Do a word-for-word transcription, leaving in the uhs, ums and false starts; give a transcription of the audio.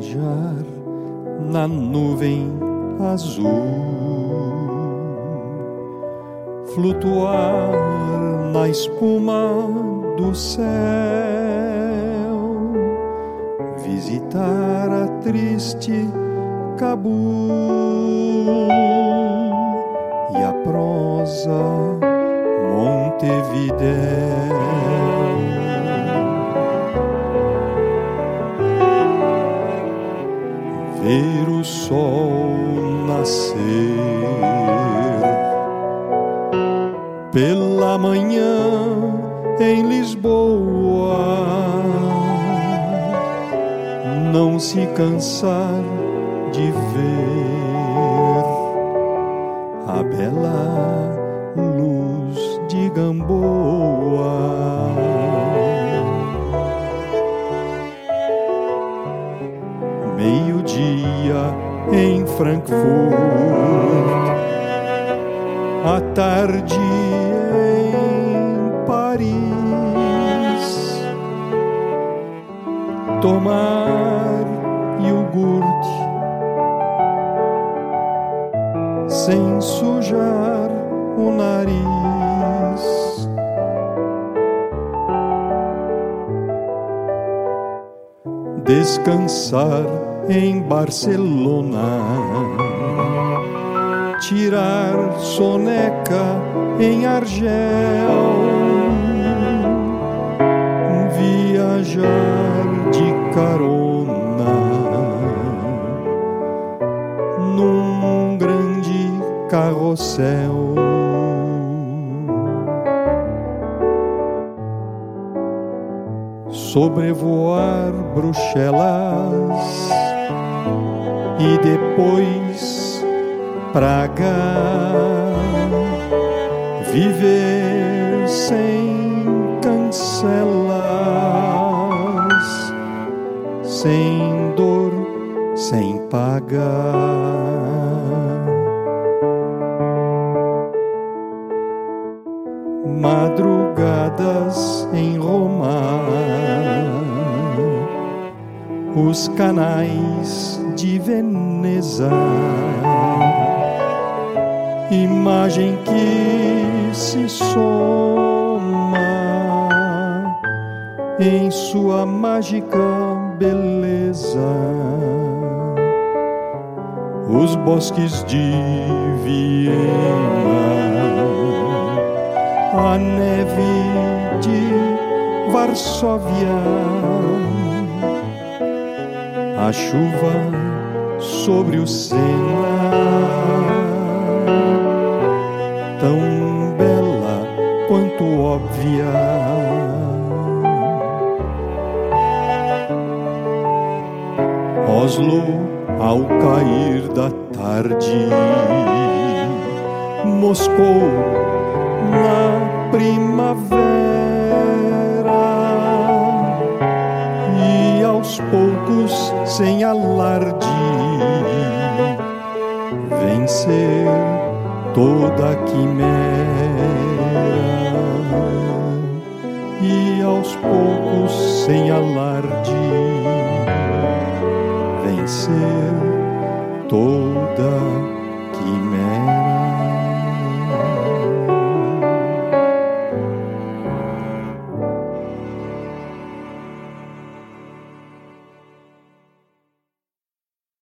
viajar na nuvem azul, flutuar na espuma do céu, visitar a triste Cabul e a prosa Montevidéu. Ver o sol nascer pela manhã em Lisboa, não se cansar de ver a bela luz de Gamboa. Meio-dia em Frankfurt, à tarde em Paris, tomar iogurte sem sujar o nariz, descansar em Barcelona, tirar soneca em Argel, viajar de carona num grande carrossel. Sobrevoar Bruxelas e depois Praga, viver sem cancelas, sem dor, sem pagar. Madrugadas em Roma, os canais de Veneza, imagem que se soma em sua mágica beleza. Os bosques de Viena, a neve de Varsóvia, a chuva sobre o Sena, tão bela quanto óbvia. Oslo ao cair da tarde, Moscou na primavera, e aos poucos, sem alarde, vencer toda a quimera, e aos poucos, sem alarde, vencer toda a quimera.